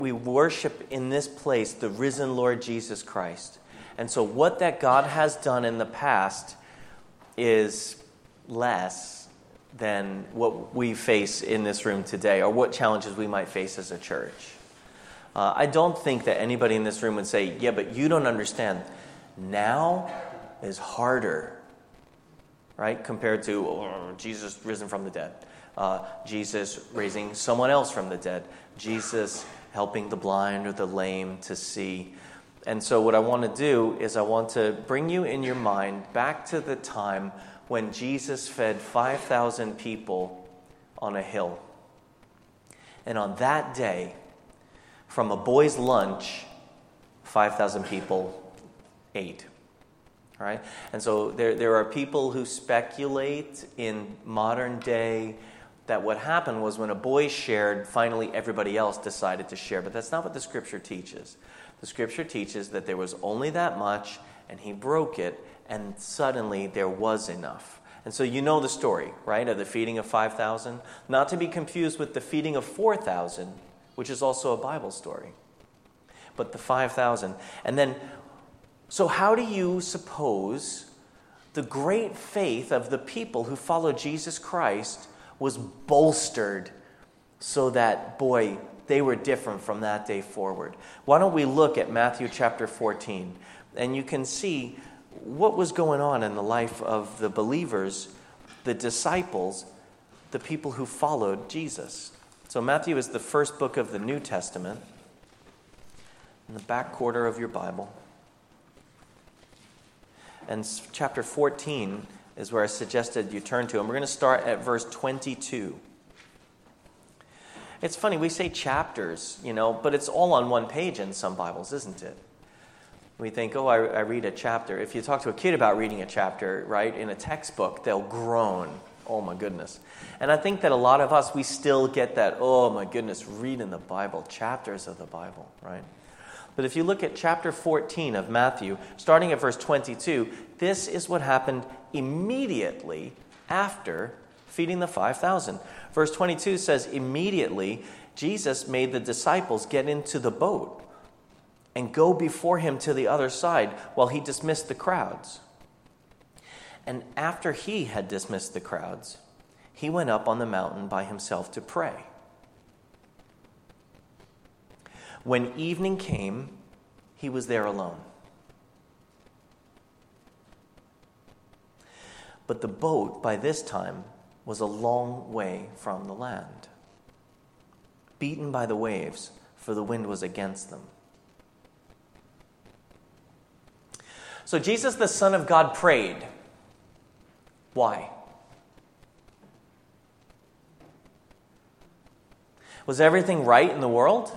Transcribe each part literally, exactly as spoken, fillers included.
we worship in this place the risen Lord Jesus Christ. And so what that God has done in the past is less than what we face in this room today, or what challenges we might face as a church. Uh, I don't think that anybody in this room would say, yeah, but you don't understand. Now is harder, right, compared to oh, Jesus risen from the dead, uh, Jesus raising someone else from the dead, Jesus helping the blind or the lame to see. And so what I want to do is I want to bring you in your mind back to the time when Jesus fed five thousand people on a hill. And on that day, from a boy's lunch, five thousand people ate. All right? And so there, there are people who speculate in modern day that what happened was when a boy shared, finally everybody else decided to share. But that's not what the Scripture teaches. The Scripture teaches that there was only that much, and he broke it, and suddenly there was enough. And so you know the story, right, of the feeding of five thousand. Not to be confused with the feeding of four thousand, which is also a Bible story. But the five thousand. And then, so how do you suppose the great faith of the people who followed Jesus Christ was bolstered so that, boy, they were different from that day forward? Why don't we look at Matthew chapter fourteen, and you can see what was going on in the life of the believers, the disciples, the people who followed Jesus. So Matthew is the first book of the New Testament, in the back quarter of your Bible. And chapter fourteen is where I suggested you turn to. And we're going to start at verse twenty-two. It's funny, we say chapters, you know, but it's all on one page in some Bibles, isn't it? We think, oh, I, I read a chapter. If you talk to a kid about reading a chapter, right, in a textbook, they'll groan. Oh, my goodness. And I think that a lot of us, we still get that, oh, my goodness, reading the Bible, chapters of the Bible, right? But if you look at chapter fourteen of Matthew, starting at verse twenty-two, this is what happened immediately after feeding the five thousand. Verse twenty-two says, immediately Jesus made the disciples get into the boat and go before him to the other side while he dismissed the crowds. And after he had dismissed the crowds, he went up on the mountain by himself to pray. When evening came, he was there alone. But the boat, by this time, was a long way from the land, beaten by the waves, for the wind was against them. So Jesus, the Son of God, prayed. Why? Was everything right in the world?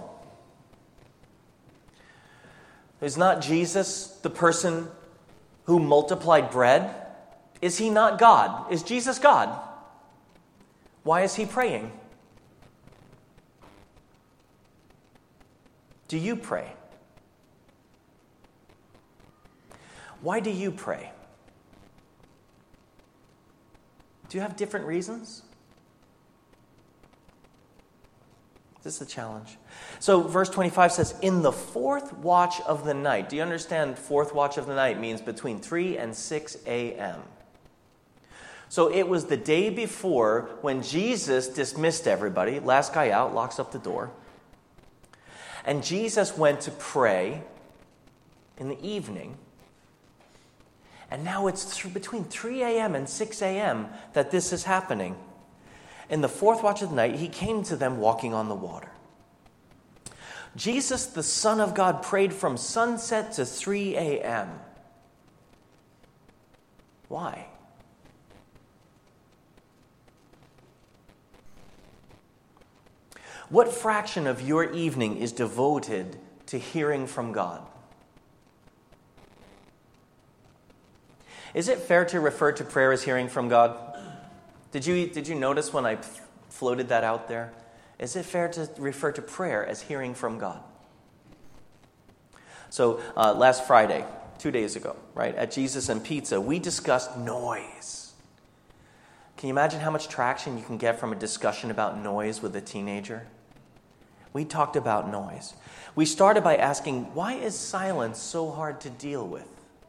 Is not Jesus the person who multiplied bread? Is he not God? Is Jesus God? Why is he praying? Do you pray? Why do you pray? Do you have different reasons? This is the challenge. So verse twenty-five says, in the fourth watch of the night. Do you understand fourth watch of the night means between three and six a.m.? So it was the day before when Jesus dismissed everybody. Last guy out, locks up the door. And Jesus went to pray in the evening. And now it's th- between three a.m. and six a.m. that this is happening. In the fourth watch of the night, he came to them walking on the water. Jesus, the Son of God, prayed from sunset to three a.m. Why? What fraction of your evening is devoted to hearing from God? Is it fair to refer to prayer as hearing from God? Did you, did you notice when I floated that out there? Is it fair to refer to prayer as hearing from God? So uh, last Friday, two days ago, right, at Jesus and Pizza, we discussed noise. Can you imagine how much traction you can get from a discussion about noise with a teenager? We talked about noise. We started by asking, why is silence so hard to deal with?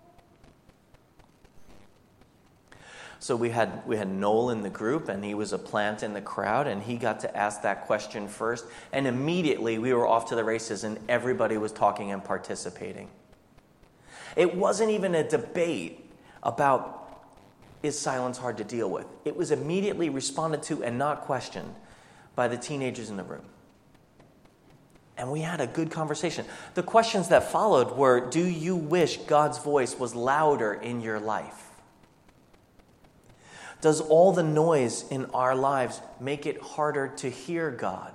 So we had we had Noel in the group, and he was a plant in the crowd, and he got to ask that question first. And immediately we were off to the races, and everybody was talking and participating. It wasn't even a debate about, is silence hard to deal with? It was immediately responded to and not questioned by the teenagers in the room. And we had a good conversation. The questions that followed were, do you wish God's voice was louder in your life? Does all the noise in our lives make it harder to hear God?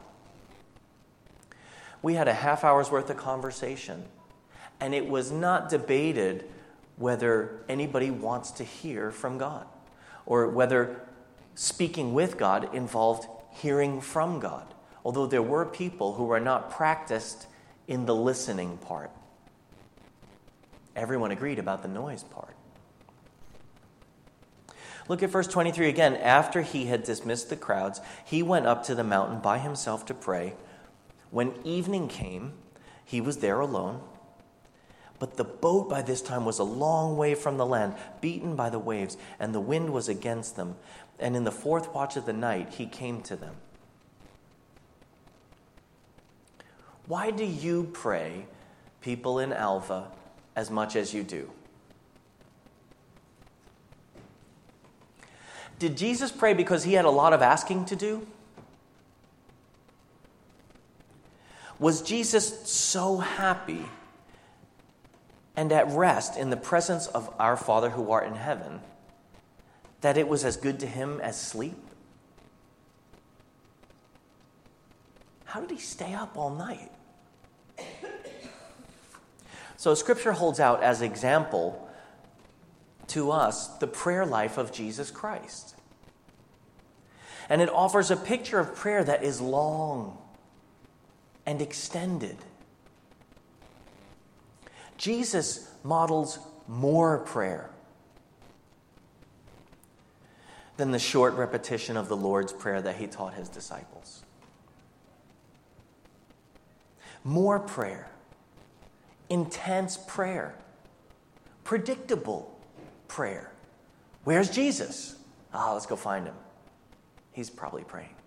We had a half hour's worth of conversation, and it was not debated whether anybody wants to hear from God or whether speaking with God involved hearing from God, although there were people who were not practiced in the listening part. Everyone agreed about the noise part. Look at verse twenty-three again. After he had dismissed the crowds, he went up to the mountain by himself to pray. When evening came, he was there alone. But the boat by this time was a long way from the land, beaten by the waves, and the wind was against them. And in the fourth watch of the night, he came to them. Why do you pray, people in Alva, as much as you do? Did Jesus pray because he had a lot of asking to do? Was Jesus so happy and at rest in the presence of our Father who art in heaven that it was as good to him as sleep? How did he stay up all night? So Scripture holds out as example to us the prayer life of Jesus Christ. And it offers a picture of prayer that is long and extended. Jesus models more prayer than the short repetition of the Lord's Prayer that he taught his disciples. More prayer, intense prayer, predictable prayer. Where's Jesus? Ah, let's go find him. He's probably praying.